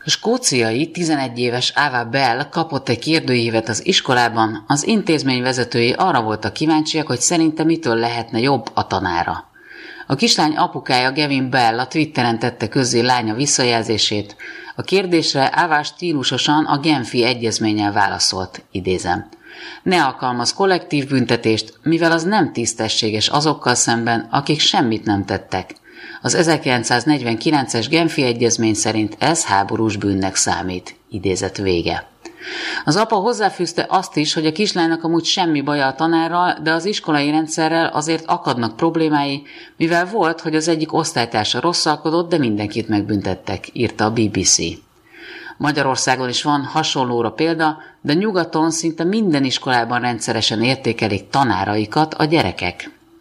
A skóciai 11 éves Ava Bell kapott egy kérdőívet az iskolában, az intézmény vezetői arra voltak kíváncsiak, hogy szerinte mitől lehetne jobb a tanára. A kislány apukája Gavin Bell a Twitteren tette közzé lánya visszajelzését. A kérdésre Ava stílusosan a Genfi egyezménnyel válaszolt, idézem. Ne alkalmaz kollektív büntetést, mivel az nem tisztességes azokkal szemben, akik semmit nem tettek. Az 1949-es Genfi egyezmény szerint ez háborús bűnnek számít. Idézet vége. Az apa hozzáfűzte azt is, hogy a kislánynak amúgy semmi baja a tanárral, de az iskolai rendszerrel azért akadnak problémái, mivel volt, hogy az egyik osztálytársa rosszalkodott, de mindenkit megbüntettek, írta a BBC. Magyarországon is van hasonlóra példa, de nyugaton szinte minden iskolában rendszeresen értékelik tanáraikat a gyerekek.